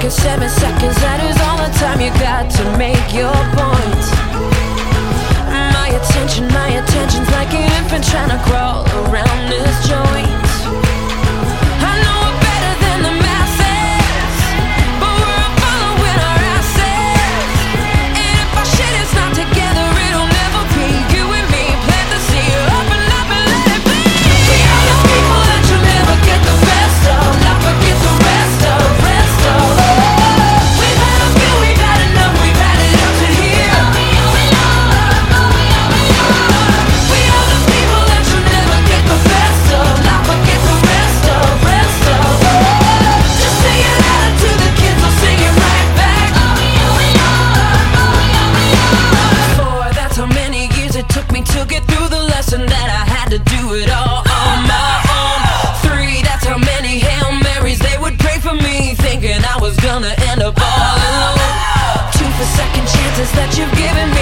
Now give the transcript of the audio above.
seconds, 7 seconds, that is all the time you got to make your point. My attention's like an infant trying to crawl around this joint. I know we're better than the masses, but we're following our asses. And if our shit is not together, it'll never be. You and me plant the seed, open up and let it be. We are the people that you'll never get the best of, not forget the rest of. We've had a few, we've had enough, we've had it up to here. We are the people that you'll never get the best of, not forget the rest of. Just say it out to the kids, I'll sing it right back. 4, that's how many years it took me to get through the lesson that I had to do it all on my own. 3, that's how many Hail Marys they would pray for me, thinking I was gonna end up all alone. 2 for second chances that you've given me.